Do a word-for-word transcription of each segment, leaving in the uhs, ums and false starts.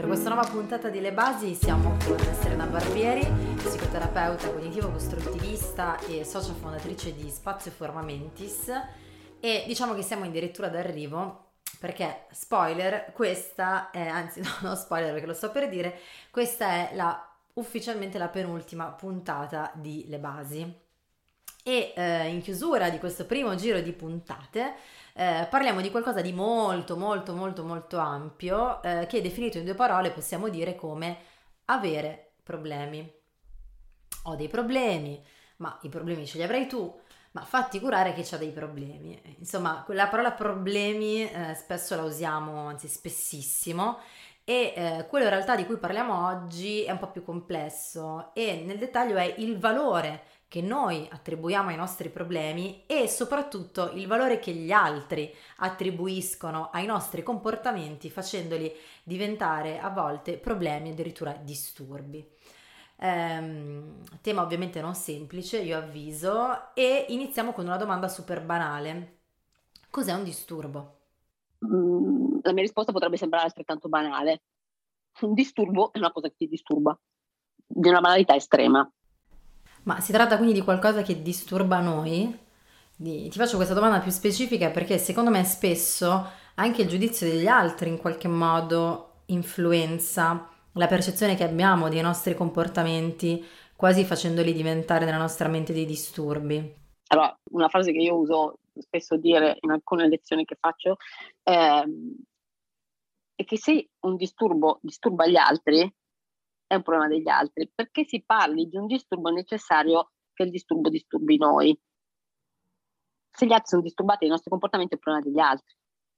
Per questa nuova puntata di Le Basi siamo con Serena Barbieri, psicoterapeuta cognitivo-costruttivista e socia fondatrice di Spazio Forma Mentis, e diciamo che siamo addirittura d'arrivo perché, spoiler, questa è, anzi no, no spoiler perché lo sto per dire, questa è la, ufficialmente la penultima puntata di Le Basi. E eh, in chiusura di questo primo giro di puntate eh, parliamo di qualcosa di molto molto molto molto ampio, eh, che definito in due parole possiamo dire come avere problemi. Ho dei problemi, ma i problemi ce li avrai tu, ma fatti curare che c'ha dei problemi. Insomma, la parola problemi eh, spesso la usiamo, anzi spessissimo, e eh, quello in realtà di cui parliamo oggi è un po' più complesso e nel dettaglio è il valore che noi attribuiamo ai nostri problemi e soprattutto il valore che gli altri attribuiscono ai nostri comportamenti, facendoli diventare a volte problemi, addirittura disturbi. Ehm, tema ovviamente non semplice, io avviso, e iniziamo con una domanda super banale. Cos'è un disturbo? Mm, la mia risposta potrebbe sembrare altrettanto banale. Un disturbo è una cosa che ti disturba, di una banalità estrema. Ma si tratta quindi di qualcosa che disturba noi? Di- Ti faccio questa domanda più specifica perché secondo me spesso anche il giudizio degli altri in qualche modo influenza la percezione che abbiamo dei nostri comportamenti, quasi facendoli diventare nella nostra mente dei disturbi. Allora, una frase che io uso spesso dire in alcune lezioni che faccio ehm, è che se un disturbo disturba gli altri, è un problema degli altri, perché si parli di un disturbo è necessario che il disturbo disturbi noi. Se gli altri sono disturbati dai nostri comportamenti, è un problema degli altri.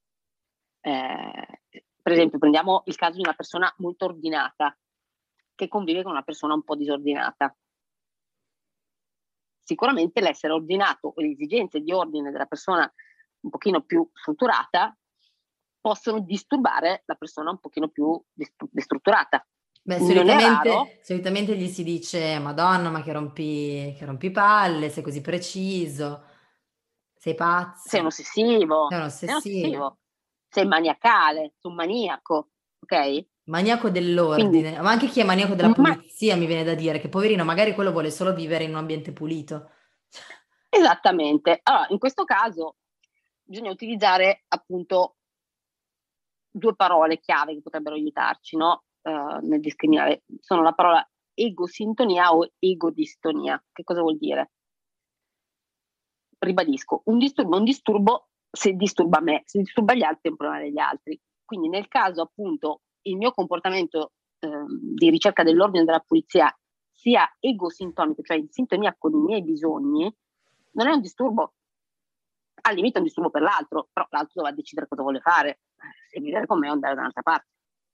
Eh, per esempio, prendiamo il caso di una persona molto ordinata che convive con una persona un po' disordinata. Sicuramente l'essere ordinato o le esigenze di ordine della persona un pochino più strutturata possono disturbare la persona un pochino più destrutturata. Beh, Non è raro. solitamente, solitamente gli si dice: Madonna, ma che rompi, che rompi palle, sei così preciso, sei Sei un pazzo, sei ossessivo, un sei un ossessivo. ossessivo, sei maniacale, sei un maniaco, ok? Maniaco Quindi, dell'ordine, ma anche chi è maniaco della ma pulizia mi viene da dire che poverino, magari quello vuole solo vivere in un ambiente pulito. esattamente. Allora, in questo caso bisogna utilizzare appunto due parole chiave che potrebbero aiutarci, no? Eh, nel discriminare. Sono la parola egosintonia o egodistonia. Che cosa vuol dire? Ribadisco, un disturbo è un disturbo se disturba me, se disturba gli altri è un problema degli altri. Quindi nel caso appunto il mio comportamento eh, di ricerca dell'ordine e della pulizia sia egosintonico, cioè in sintonia con i miei bisogni, non è un disturbo, al limite è un disturbo per l'altro, però l'altro dovrà decidere cosa vuole fare, se vivere con me o andare da un'altra parte.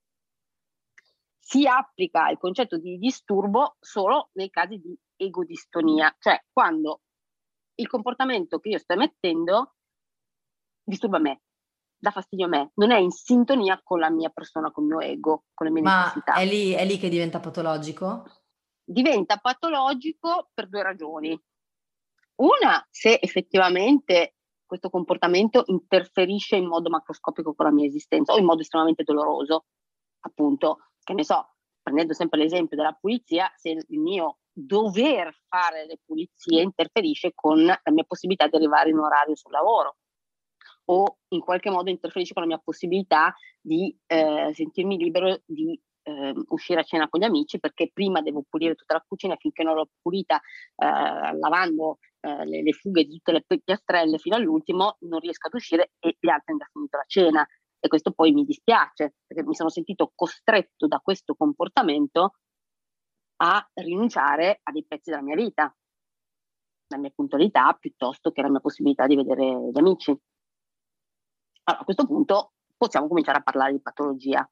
Si applica il concetto di disturbo solo nei casi di egodistonia, cioè quando il comportamento che io sto emettendo disturba me, dà fastidio a me, non è in sintonia con la mia persona, con il mio ego, con le mie Ma è necessità. lì, è lì che diventa patologico? Diventa patologico per due ragioni. Una, se effettivamente questo comportamento interferisce in modo macroscopico con la mia esistenza o in modo estremamente doloroso, appunto, che ne so, prendendo sempre l'esempio della pulizia, se il mio dover fare le pulizie interferisce con la mia possibilità di arrivare in orario sul lavoro o in qualche modo interferisce con la mia possibilità di eh, sentirmi libero di eh, uscire a cena con gli amici, perché prima devo pulire tutta la cucina, finché non l'ho pulita eh, lavando eh, le, le fughe di tutte le piastrelle fino all'ultimo, non riesco ad uscire e gli altri hanno già finito la cena. E questo poi mi dispiace, perché mi sono sentito costretto da questo comportamento a rinunciare a dei pezzi della mia vita, la mia puntualità piuttosto che la mia possibilità di vedere gli amici. Allora, a questo punto possiamo cominciare a parlare di patologia.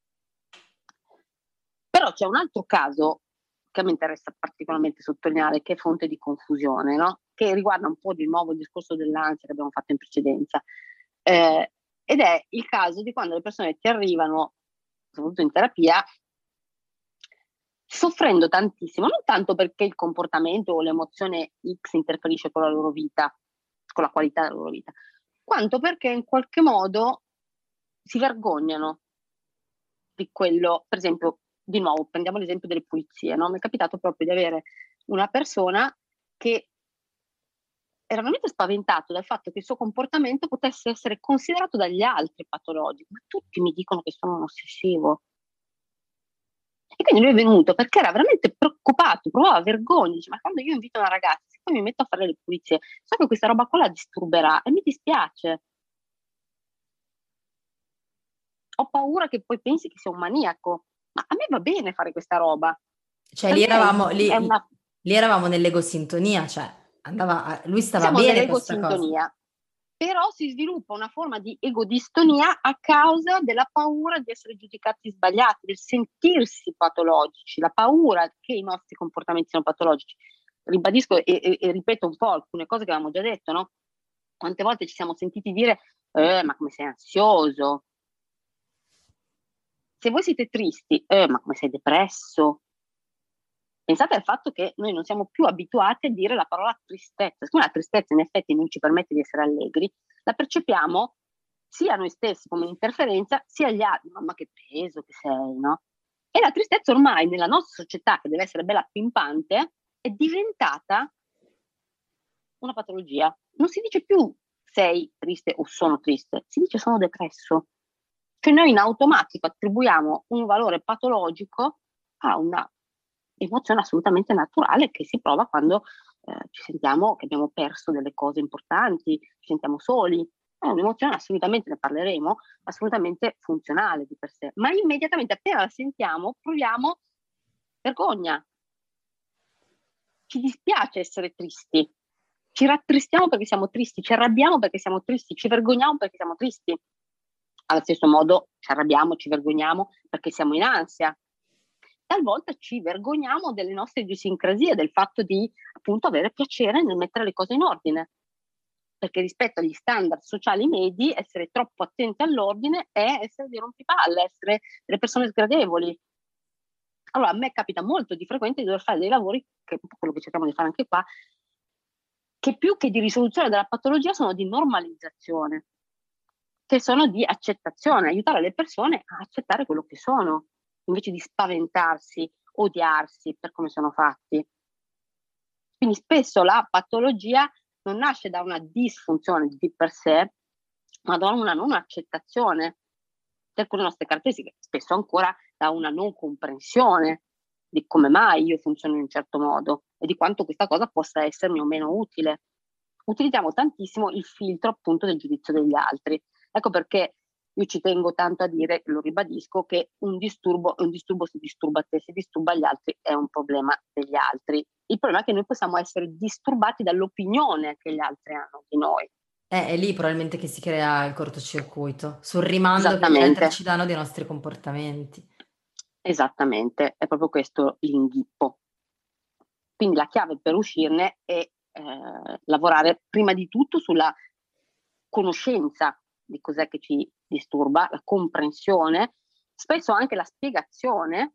Però c'è un altro caso che a me interessa particolarmente sottolineare, che è fonte di confusione, no? Che riguarda un po' di nuovo il discorso dell'ansia che abbiamo fatto in precedenza. Eh, ed è il caso di quando le persone ti arrivano, soprattutto in terapia, soffrendo tantissimo, non tanto perché il comportamento o l'emozione X interferisce con la loro vita, con la qualità della loro vita, quanto perché in qualche modo si vergognano di quello, per esempio, di nuovo, prendiamo l'esempio delle pulizie, no? Mi è capitato proprio di avere una persona che era veramente spaventato dal fatto che il suo comportamento potesse essere considerato dagli altri patologico, ma tutti mi dicono che sono un ossessivo. E quindi lui è venuto perché era veramente preoccupato, provava vergogna, dice, ma quando io invito una ragazza, se poi mi metto a fare le pulizie, so che questa roba qua la disturberà e mi dispiace. Ho paura che poi pensi che sia un maniaco, ma a me va bene fare questa roba. Cioè Per lì me è, un- eravamo, è lì, una lì eravamo nell'egosintonia, cioè andava, a- lui stava siamo bene questa cosa. nell'egosintonia, però si sviluppa una forma di egodistonia a causa della paura di essere giudicati sbagliati, del sentirsi patologici, la paura che i nostri comportamenti siano patologici. Ribadisco e, e, e ripeto un po' alcune cose che avevamo già detto, no? Quante volte ci siamo sentiti dire, eh, ma come sei ansioso? Se voi siete tristi, eh, ma come sei depresso? Pensate al fatto che noi non siamo più abituati a dire la parola tristezza. Siccome la tristezza in effetti non ci permette di essere allegri, la percepiamo sia noi stessi come un'interferenza, sia agli altri. Mamma che peso che sei, no? E la tristezza ormai nella nostra società, che deve essere bella pimpante, è diventata una patologia. Non si dice più sei triste o sono triste, si dice sono depresso. Cioè noi in automatico attribuiamo un valore patologico a una emozione assolutamente naturale che si prova quando eh, ci sentiamo che abbiamo perso delle cose importanti, ci sentiamo soli. È un'emozione assolutamente, ne parleremo, assolutamente funzionale di per sé, ma immediatamente appena la sentiamo proviamo vergogna. Ci dispiace essere tristi, ci rattristiamo perché siamo tristi, ci arrabbiamo perché siamo tristi, ci vergogniamo perché siamo tristi. Allo stesso modo ci arrabbiamo, ci vergogniamo perché siamo in ansia. Talvolta ci vergogniamo delle nostre idiosincrasie, del fatto di appunto avere piacere nel mettere le cose in ordine. Perché rispetto agli standard sociali medi, essere troppo attenti all'ordine è essere dei rompipalle, essere delle persone sgradevoli. Allora a me capita molto di frequente di dover fare dei lavori, che è un po' quello che cerchiamo di fare anche qua, che più che di risoluzione della patologia sono di normalizzazione, che sono di accettazione, aiutare le persone a accettare quello che sono, invece di spaventarsi, odiarsi per come sono fatti. Quindi spesso la patologia non nasce da una disfunzione di per sé, ma da una non accettazione di alcune nostre caratteristiche, spesso ancora da una non comprensione di come mai io funziono in un certo modo e di quanto questa cosa possa essermi o meno utile. Utilizziamo tantissimo il filtro appunto del giudizio degli altri. Ecco perché io ci tengo tanto a dire, lo ribadisco, che un disturbo è un disturbo se disturba te, se disturba gli altri è un problema degli altri. Il problema è che noi possiamo essere disturbati dall'opinione che gli altri hanno di noi. Eh, è lì probabilmente che si crea il cortocircuito, sul rimando che gli altri Esattamente, ci danno dei nostri comportamenti. esattamente, è proprio questo l'inghippo. Quindi la chiave per uscirne è eh, lavorare prima di tutto sulla conoscenza di cos'è che ci disturba, la comprensione, spesso anche la spiegazione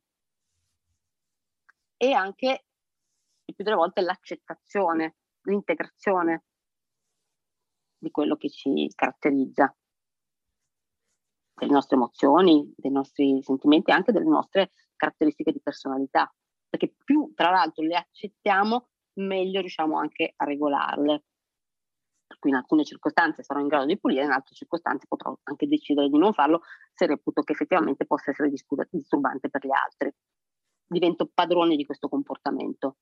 e anche il più delle volte l'accettazione, l'integrazione di quello che ci caratterizza, delle nostre emozioni, dei nostri sentimenti e anche delle nostre caratteristiche di personalità, perché più tra l'altro le accettiamo, meglio riusciamo anche a regolarle. Per cui in alcune circostanze sarò in grado di pulire, in altre circostanze potrò anche decidere di non farlo se reputo che effettivamente possa essere disturbante per gli altri. Divento padrone di questo comportamento.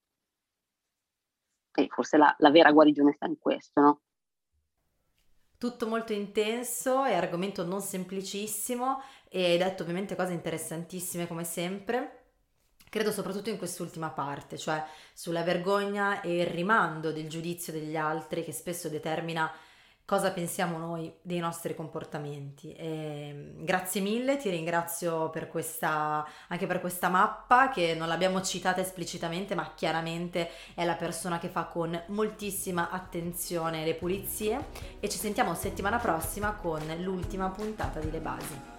E forse la, la vera guarigione sta in questo, no? Tutto molto intenso e argomento non semplicissimo e hai detto ovviamente cose interessantissime come sempre. Credo soprattutto in quest'ultima parte, cioè sulla vergogna e il rimando del giudizio degli altri che spesso determina cosa pensiamo noi dei nostri comportamenti. E grazie mille, ti ringrazio per questa, anche per questa mappa che non l'abbiamo citata esplicitamente, ma chiaramente è la persona che fa con moltissima attenzione le pulizie e ci sentiamo settimana prossima con l'ultima puntata di Le Basi.